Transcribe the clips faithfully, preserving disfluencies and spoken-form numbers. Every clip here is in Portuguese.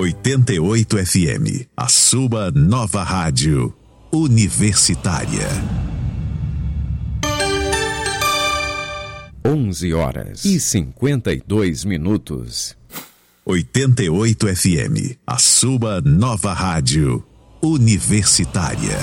oitenta e oito F M, a sua nova rádio universitária. onze horas e cinquenta e dois minutos. oitenta e oito F M, a sua nova rádio universitária.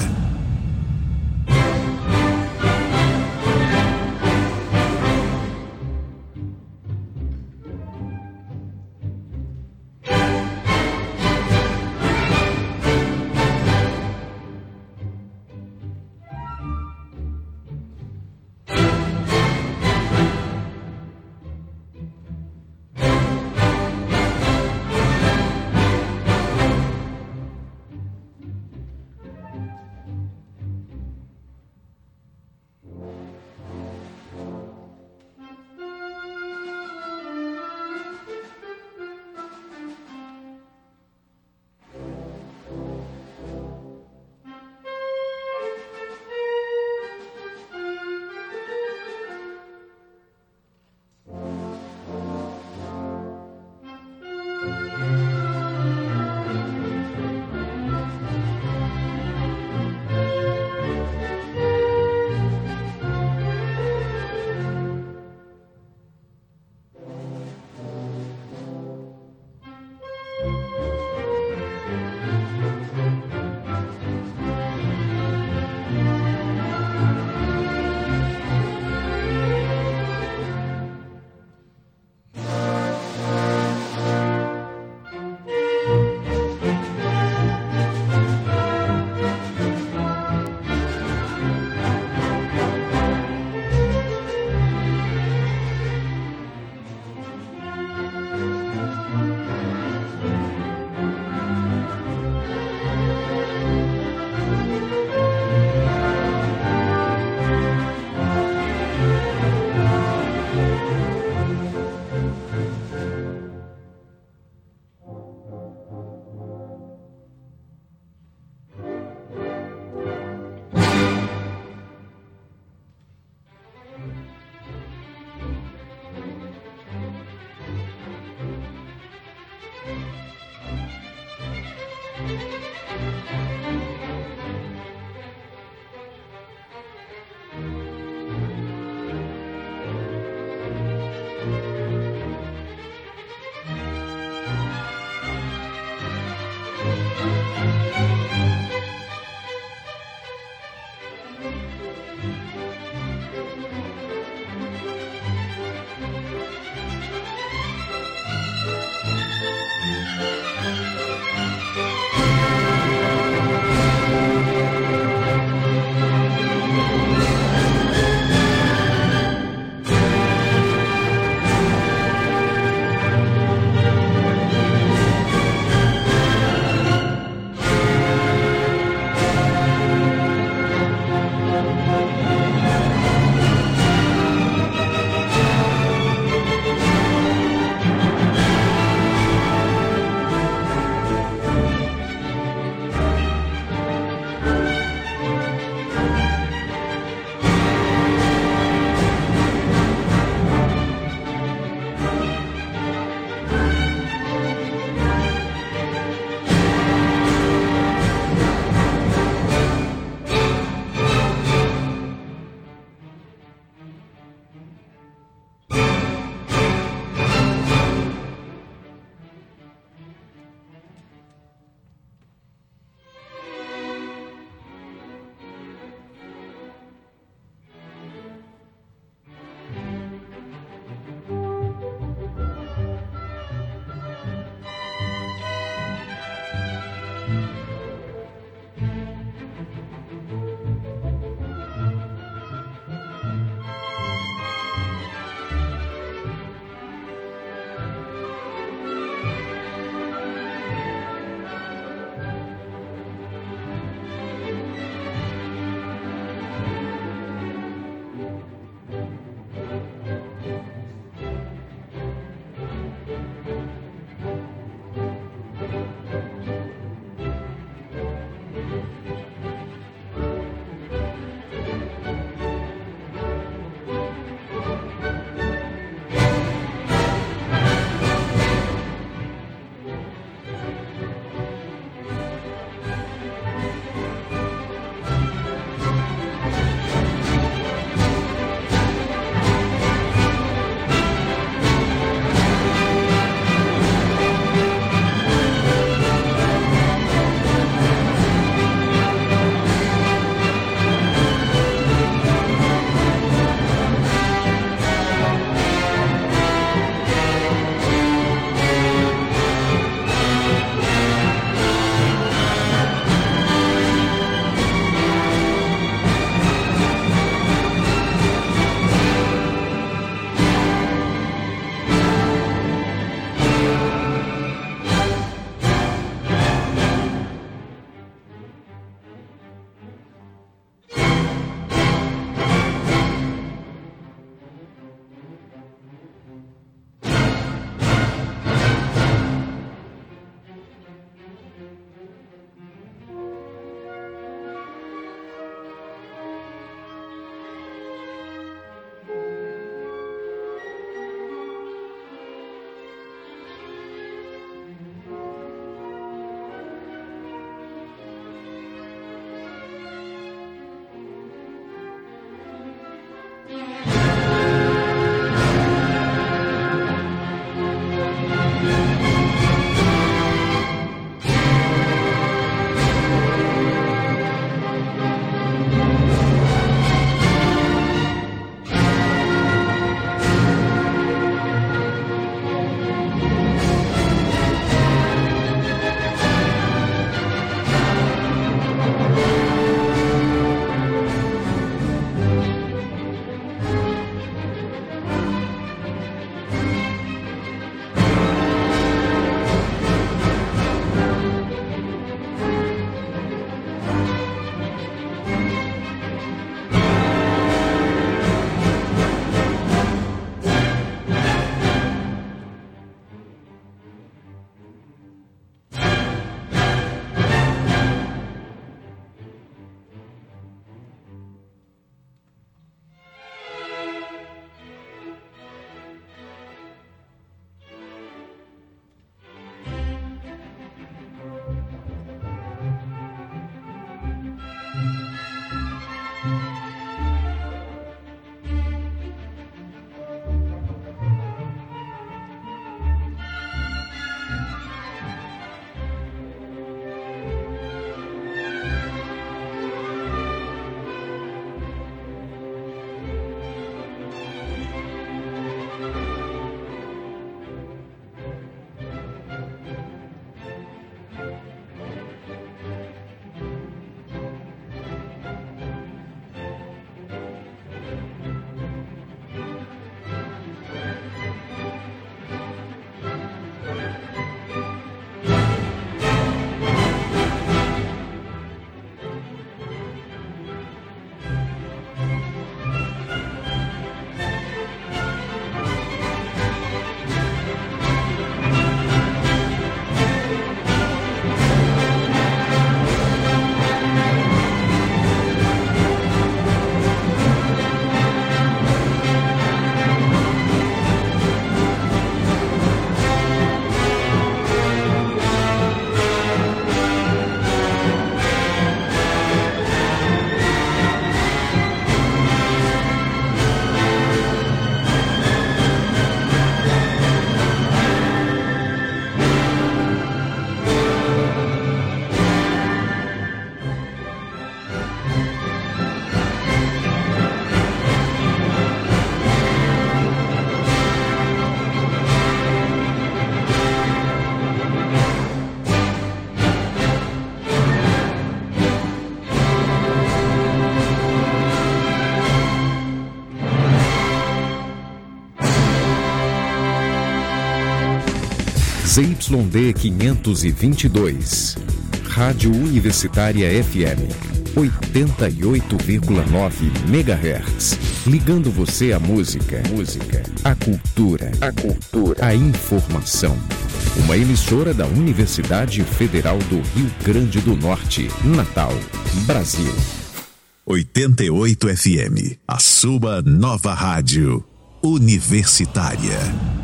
Z Y D quinhentos e vinte e dois, Rádio Universitária F M, oitenta e oito vírgula nove megahertz, ligando você à música, música, à cultura, a cultura, a informação. Uma emissora da Universidade Federal do Rio Grande do Norte, Natal, Brasil. oitenta e oito F M, a sua nova rádio universitária.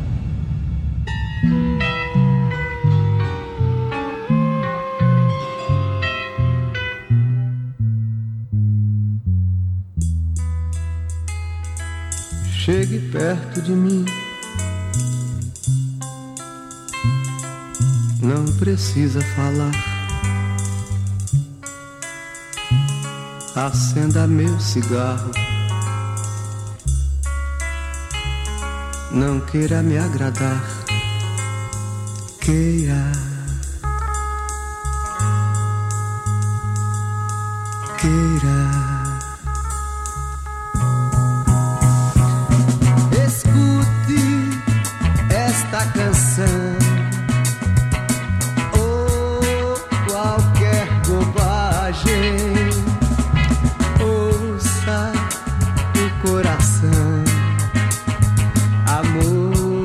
Chegue perto de mim, não precisa falar. Acenda meu cigarro, não queira me agradar, queira, queira. Esta canção ou qualquer bobagem, ouça o coração, amor.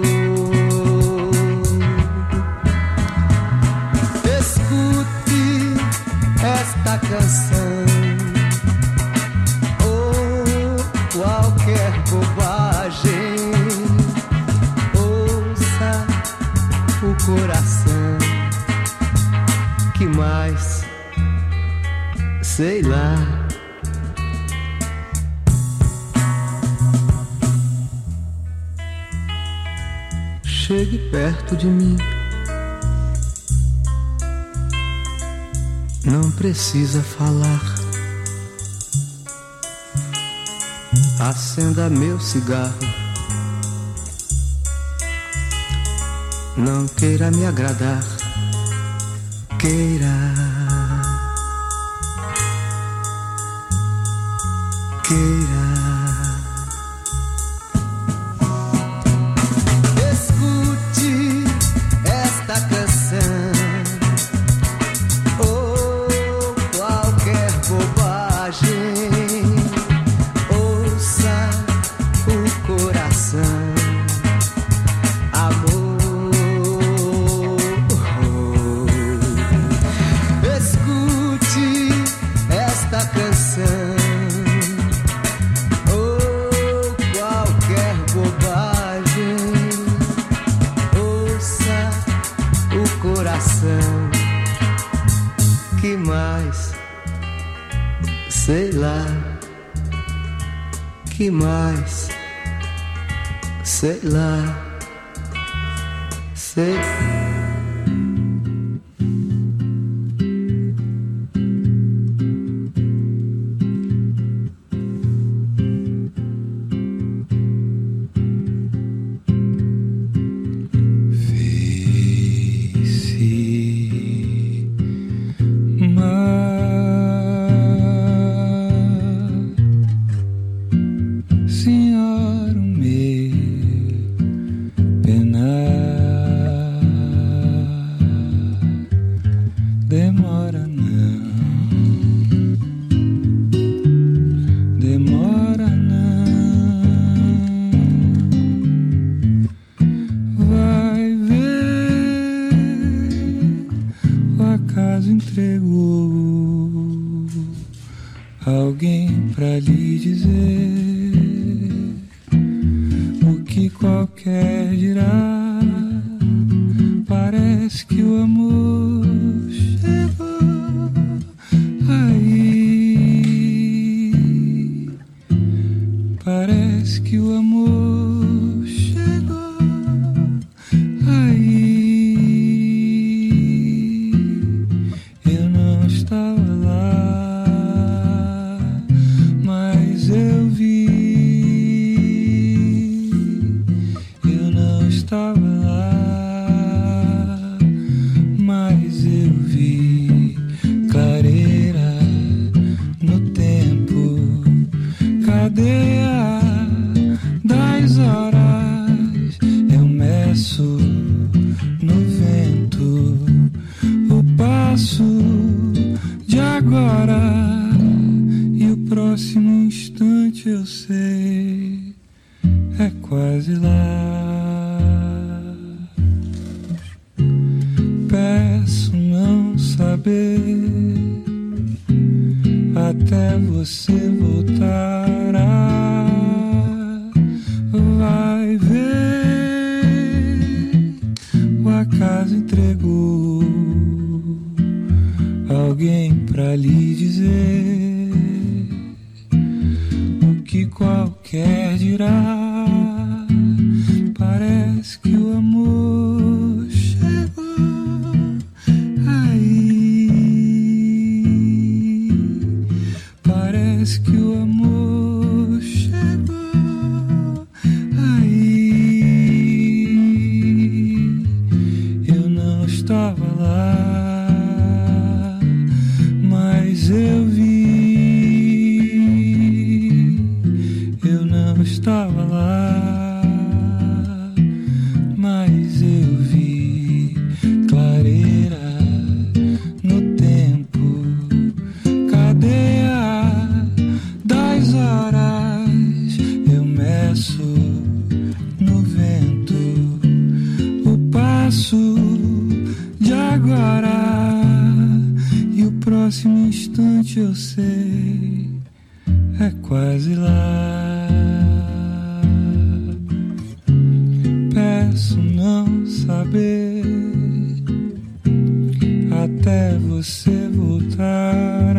Escute esta canção ou qualquer bobagem, o coração, que mais, sei lá. chegue perto de mim. Não precisa falar. Acenda meu cigarro. Não queira me agradar. Queira. Queira. Escute esta canção ou qualquer bobagem. Ouça o coração. Amor. Escute esta canção. Que mais? Sei lá. Que mais? Sei lá. Sei. Até você voltar.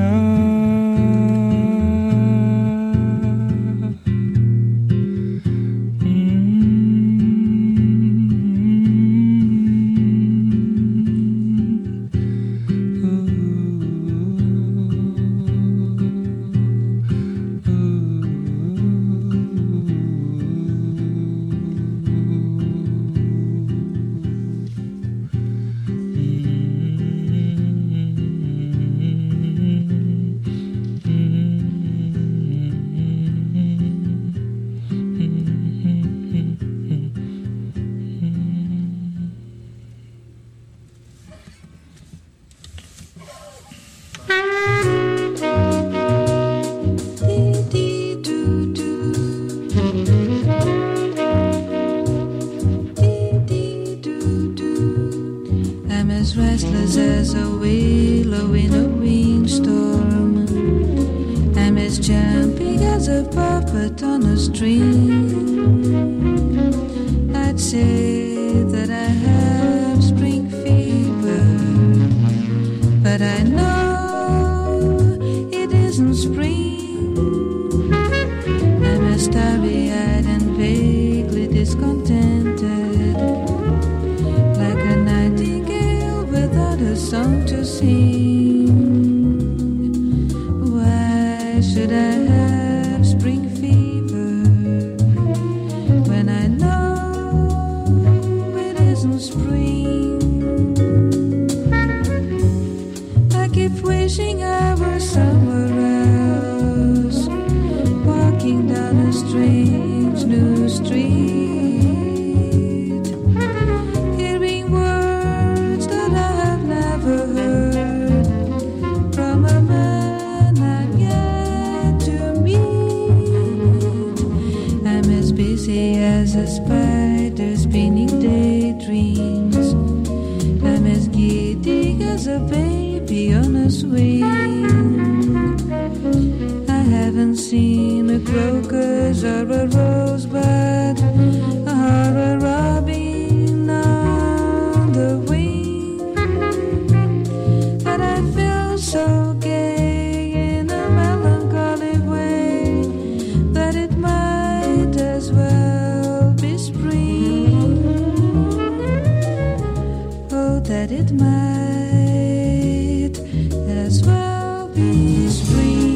Hum. I'm as restless as a willow in a windstorm. I'm as jumpy as a puppet on a string. I'd say that I have spring fever, but I know it isn't spring. I'm as starry-eyed and vaguely discontented, like a nightingale without a song to sing. Why should I have spring fever when I know it isn't spring? I keep wishing I were somewhere else, walking down a strange new street, hearing words that I have never heard from a man I've yet to meet. I'm as busy as a spider spinning daydreams. I'm as giddy as a baby on a swing. I haven't seen a crocus or a rosebud or a robin on the wing, but I feel so gay in a melancholy way that it might as well be spring. Oh, that it might as well be spring.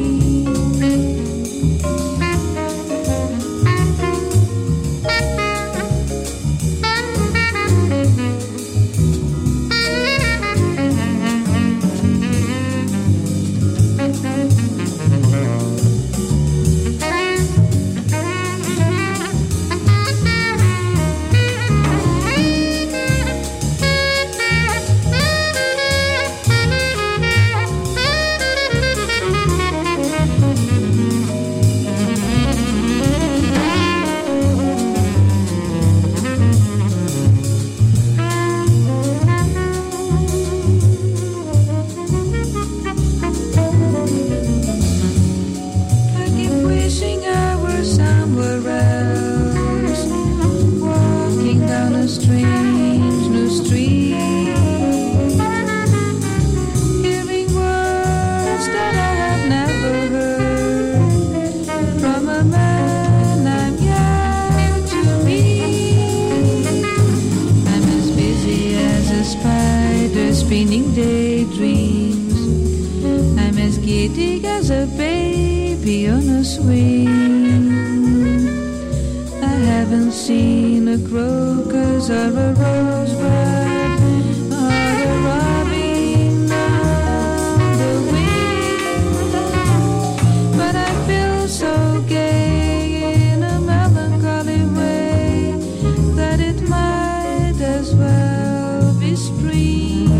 Spinning daydreams. I'm as giddy as a baby on a swing. I haven't seen a crocus or a rosebud or a robin on the wing, but I feel so gay in a melancholy way that it might as well be spring.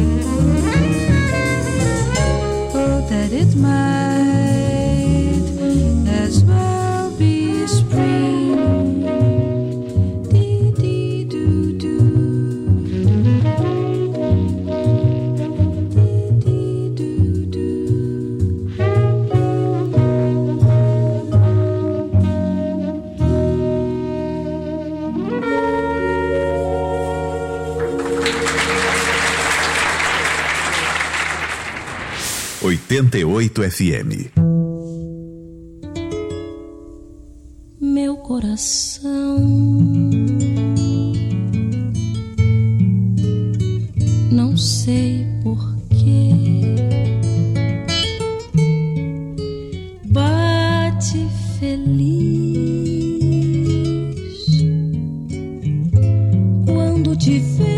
That it might as well be spring. Dee dee doo doo. Dee dee doo doo. oitenta e oito F M. Meu coração não sei porquê bate feliz quando te vê.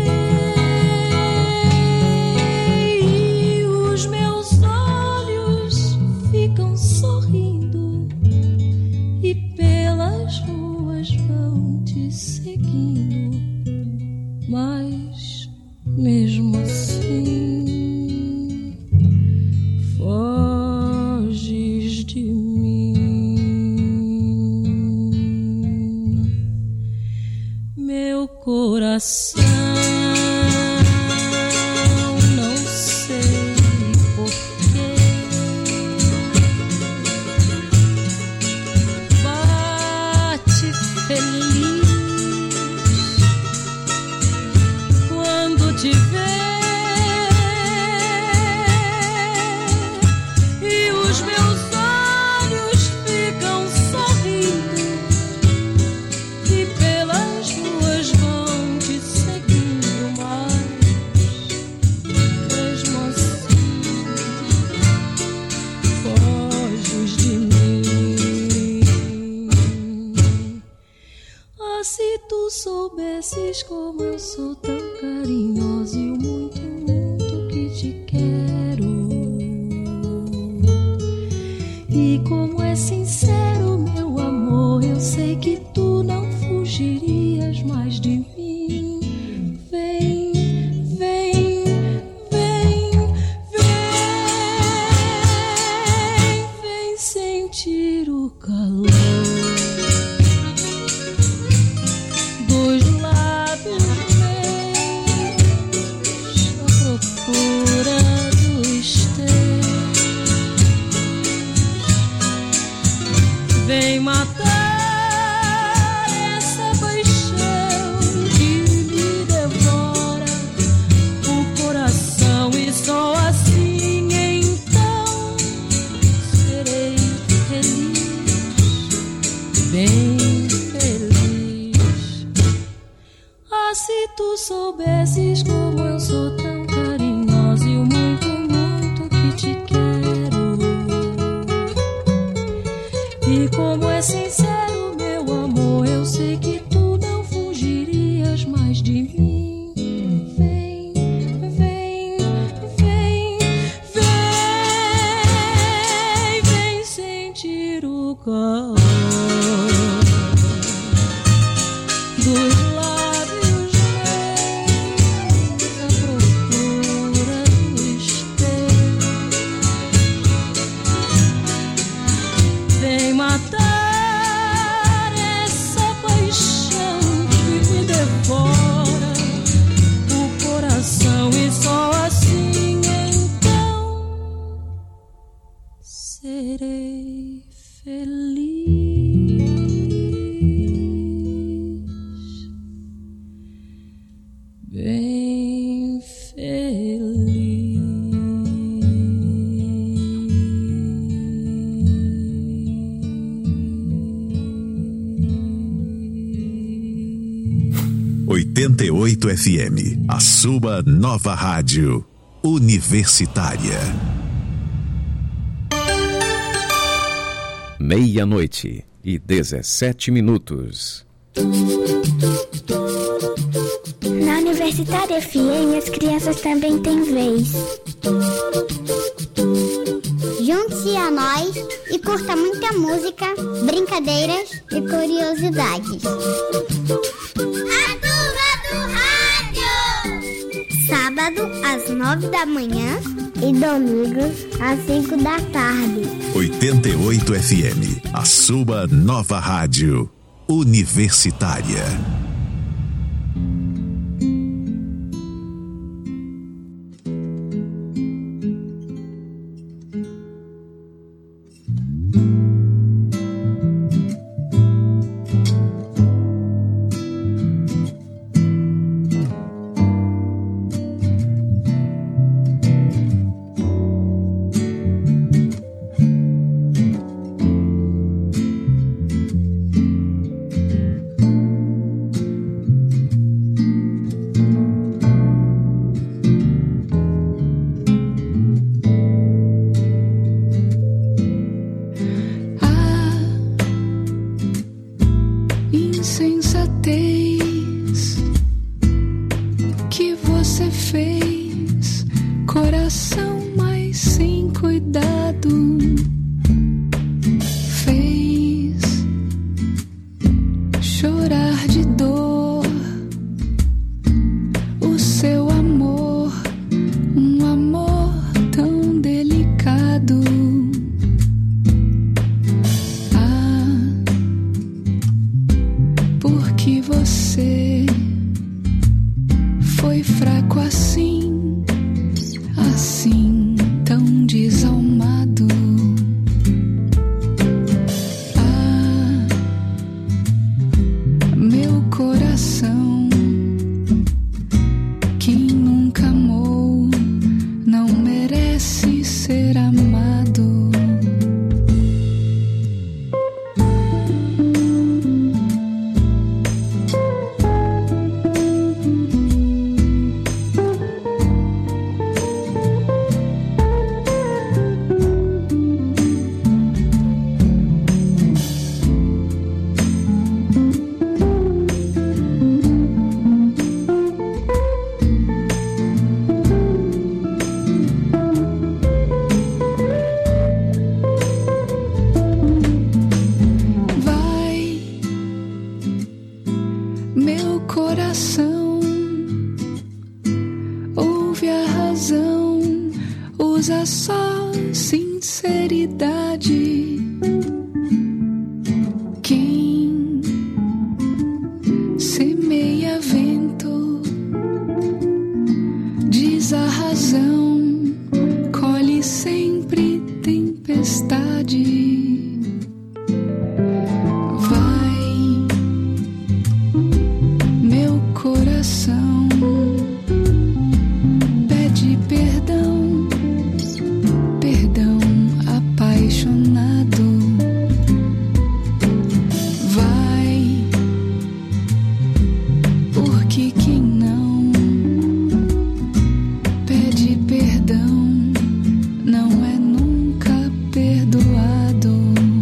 Mas mesmo assim vezes como eu sou tão carinhosa e o muito, muito que te quero. E como é sincero meu amor, eu sei que tu não fugirias mais de mim. Vem, vem, vem, vem, vem sentir o calor dos lábios meus à procura dos teus. Vem matar essa paixão que me devora o coração, e só assim então serei feliz, bem feliz. Ah, se tu soubesses como eu sou tão carinhosa e o muito, muito que te quero. E como é sincero meu amor, eu sei que tu não fugirias mais de mim. Vem, vem, vem, vem, vem sentir o calor dos lábios meus à procura dos teus. Vem matar essa paixão que me devora o coração, e só assim então serei feliz, bem feliz. oitenta e oito F M, a sua nova rádio universitária. Meia-noite e dezessete minutos. Na Universitária F M, as crianças também têm vez. Junte-se a nós e curta muita música, brincadeiras e curiosidades. A turma do rádio! Sábado às nove da manhã e domingos às cinco da tarde. oitenta e oito F M, a sua nova rádio universitária. Insensatez que você fez, coração mais sem cuidado, fez chorar de dor o seu amor, um amor tão delicado. Que você foi fraco assim, assim. razão, usa só sinceridade. Quem semeia vento, diz a razão, colhe sempre tempestade. Coração pede perdão, perdão apaixonado. Vai, porque quem não pede perdão não é nunca perdoado.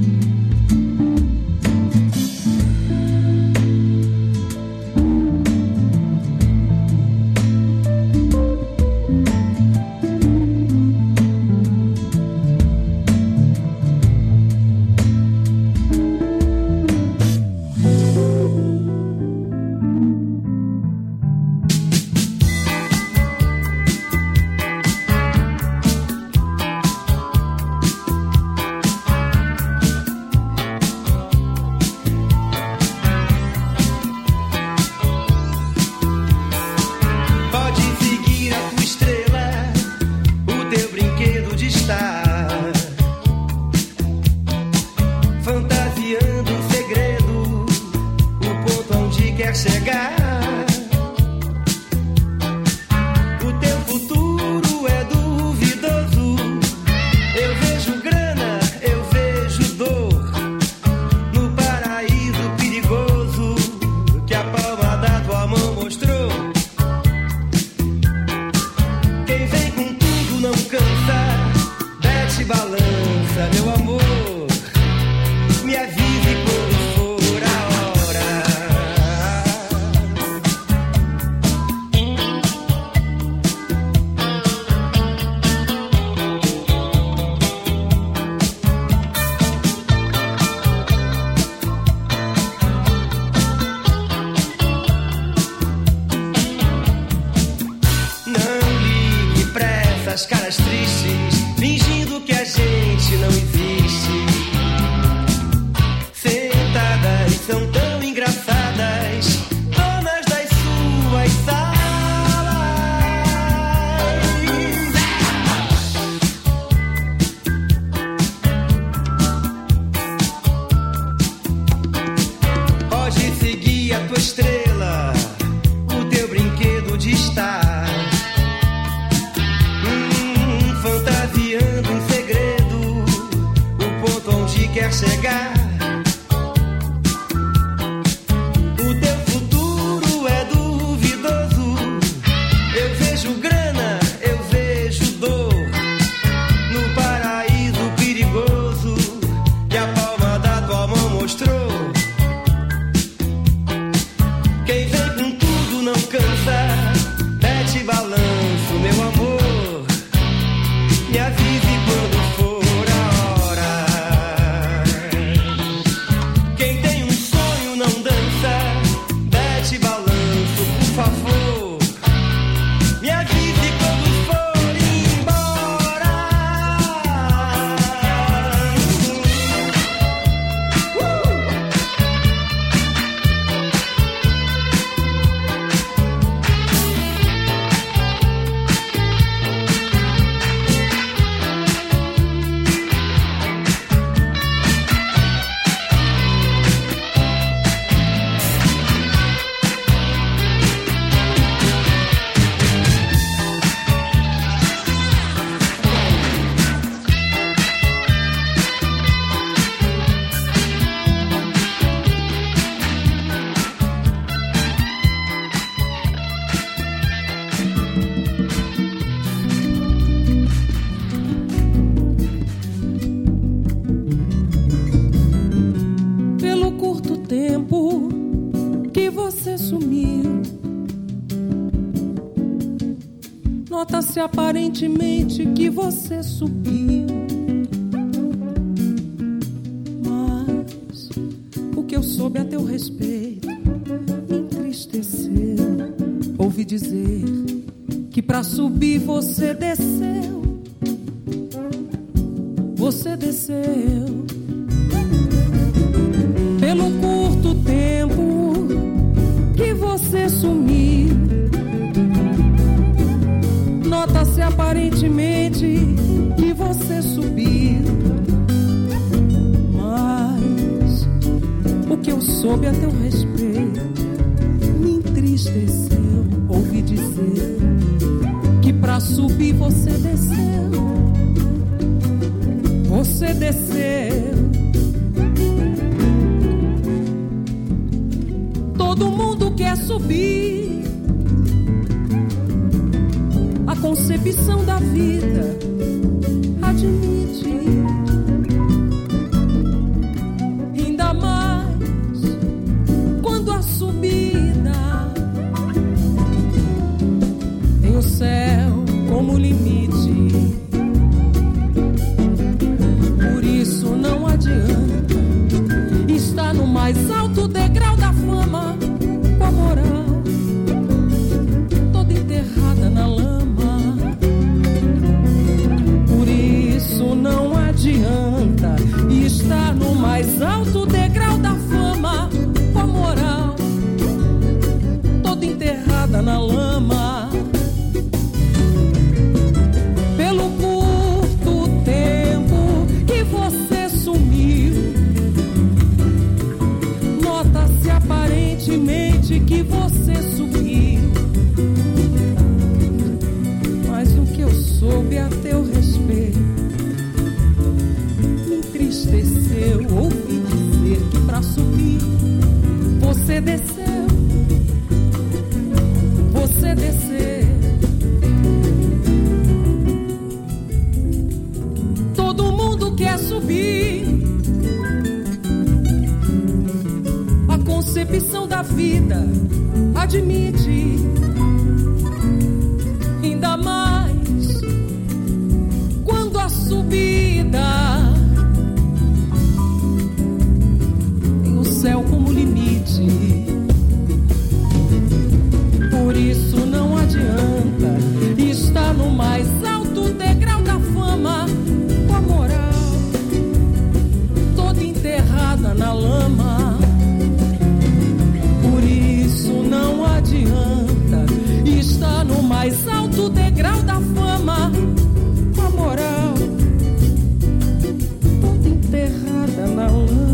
As caras tristes, fingindo que a gente não existe. Sentadas, são tão engraçadas, donas das suas salas. Pode seguir a tua estrela, o teu brinquedo de estar. Quer chegar, o teu futuro é duvidoso. Eu vejo grana, eu vejo dor, no paraíso perigoso que a palma da tua mão mostrou. Quem vem com tudo não cansa, mete balanço, meu amor, me avise quando for. Nota-se aparentemente que você subiu, mas o que eu soube a teu respeito me entristeceu. Ouvi dizer que pra subir você desceu, você desceu. Pelo curto tempo que você sumiu, nota-se aparentemente que você subiu, mas o que eu soube a teu respeito me entristeceu. Ouvi dizer que pra subir você desceu, você desceu. Todo mundo quer subir, a concepção da vida admite, ainda mais quando a subida tem o céu como limite. Por isso não adianta estar no mais alto degrau da fama, com a moral toda enterrada na lama. Por isso não adianta estar no mais alto degrau da fama, com a moral toda enterrada na lama. Pelo curto tempo que você sumiu, nota-se aparentemente que você subiu, mas o que eu soube a teu respeito me entristeceu. Ouvi dizer que pra subir você desceu, você desceu. Todo mundo quer subir, a concepção da vida admite, ainda mais quando a subida tem o céu como limite. Por isso não adianta estar no mais alto degrau da fama, com a moral toda enterrada na lama. Por isso não adianta estar no mais alto degrau da fama, com a moral toda enterrada na lama.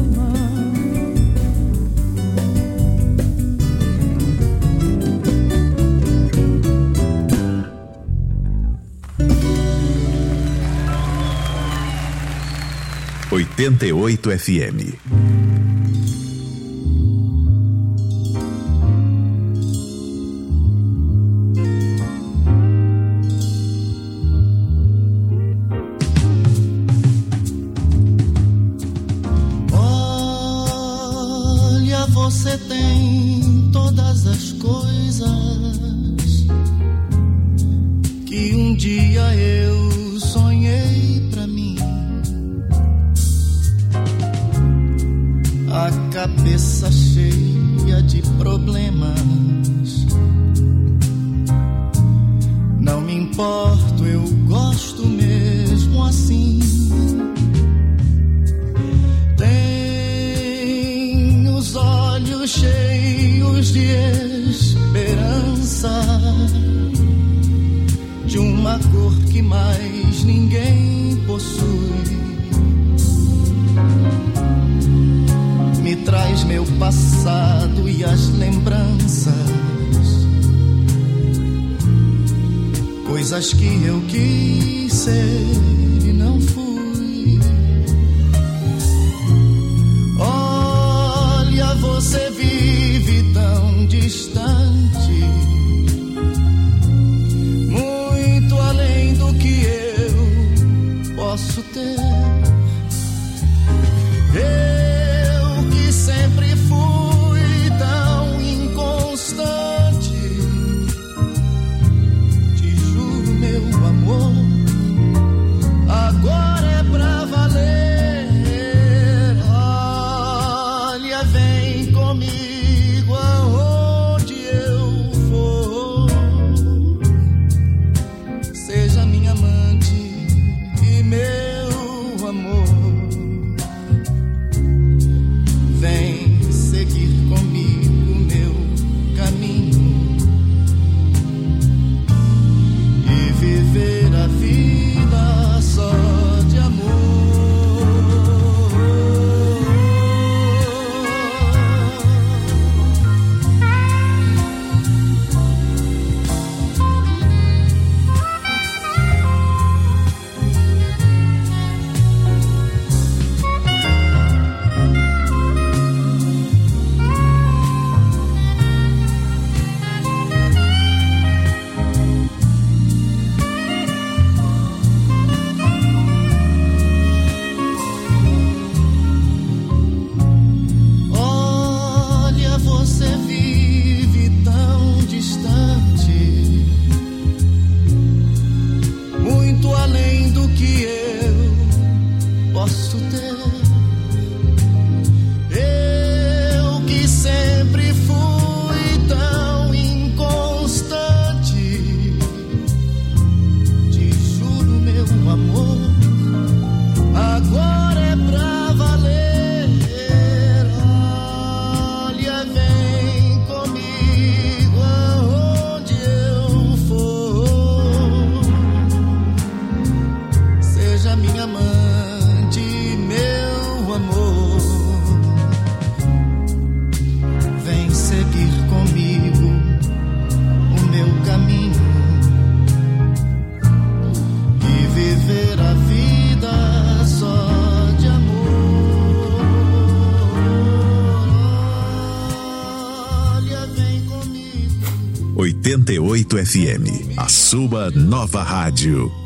oitenta e oito F M. Olha, você tem todas as coisas que um dia eu sonhei pra mim. A cabeça cheia de problemas, não me importo, eu gosto mesmo assim. Tem os olhos cheios de esperança, de uma cor que mais ninguém possui. Me traz meu passado e as lembranças, coisas que eu quis ser e não fui. Olha, você vive tão distante, muito além do que eu posso ter. Eu sempre fui tão inconstante, te juro, meu amor, agora é pra valer. Olha, vem comigo aonde eu for. posso ter. Eu que sempre fui tão inconstante, te juro, meu amor, agora é pra valer. Olha, vem comigo aonde eu for. Seja minha amante, meu amor. Vem seguir comigo o meu caminho e viver a vida só de amor. Olha, vem comigo. oitenta e oito F M, a sua nova rádio.